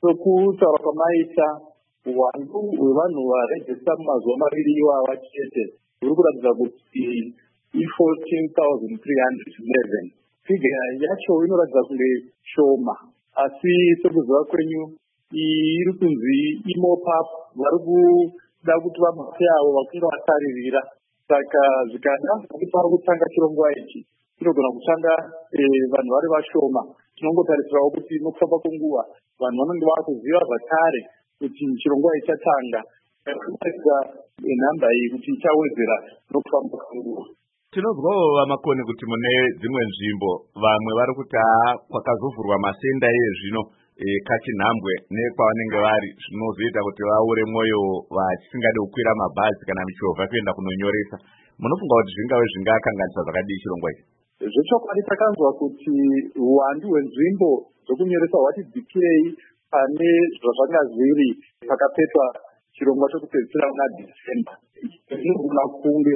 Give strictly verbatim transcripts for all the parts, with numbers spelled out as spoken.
sokutaura kwamaita uwandu hwevanhu varejista mumazuva maviri iwawa chete huri kuratidza kuti i-fourteen thousand three hundred eleven. Figa yacho inoratidza kunge shoma, asi sekuziva kwenyu iri kunzi imopap vari kuda kuti vamhase avo vakanga vataririra. Saka zvikada kuti vari kutanga chirongwa ichi chinogona kutanga vanhu vari vashoma. Tinongotarisirawo kuti nokufamba kwenguva vanhu vanenge vakuziva zvakare kuti chirongwa ichi chatanga. Kuratidza nhamba iyi kuti ichawedzera nokufamba kwenguva. Tinozwawo vamakoni kuti mune dzimwe nzvimbo vamwe vari kuti haa kwakazovhurwa masenda iye zvino kachinhambwe nekwavanenge vari zvinozoita kuti vaure mwoyo vachisingade kukwira mabhazi kana michovha kuenda kunonyoresa. Munofunga kuti zvingave zvingakanganisa zvakadii chirongwa ichi? Zvechokwadi takanzwa kuti uwandu hwenzvimbo dzokunyoresa hwati dzikirei pane zvazvanga zviri pakapetwa chirongwa chokupedzisira muna Dhisemba. Zvinogona kunge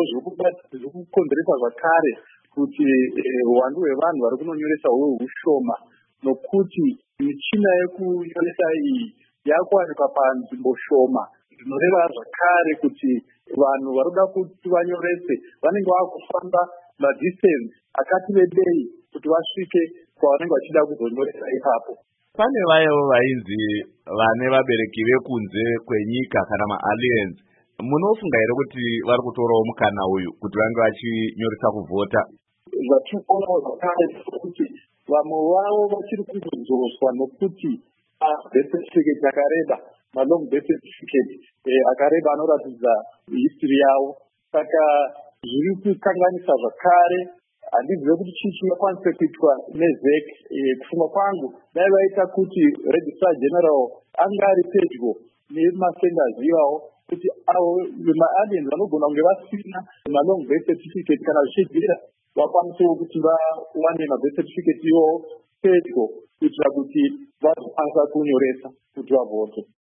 zviri kukonzeresa zvakare kuti uwandu hwevanhu vari kunonyoresa huve hushoma, nokuti michina yekunyoresa iyi yakuwanikwa panzvimbo shoma. Zvinoreva zvakare kuti vanhu vari kuda kuti vanyorese vanenge vakufamba madistance akati rebei kuti vasvike kwavanenge vachida kuzonyoresa ipapo. Pane vayevo vainzi vane vabereki vekunze kwenyika kana ma-aliens. Munofunga here kuti vari kutorawo mukana uyu kuti vange vachinyoresa kuvhota? Zvatinoona zvakare kuti vamwe vavo vachiri kuzodzoswa nokuti birth certificate yakareba, malong birth certificate akareba anoratidza history yavo. Saka zviri kukanganisa zvakare. Handizive kuti chii chingakwanise kuitwa nezek. Kufunga kwangu dai vaita kuti registrar general anga ari pedyo nemasenders iwawo kuti avo ma-aliens vanogona kunge vasina malong birth certificate kana zvichibvira vakwanisewo kuti vawane mabirth certificate iwawo pedyo kuitira kuti vazokwanisa kunyoresa kuti vavhote.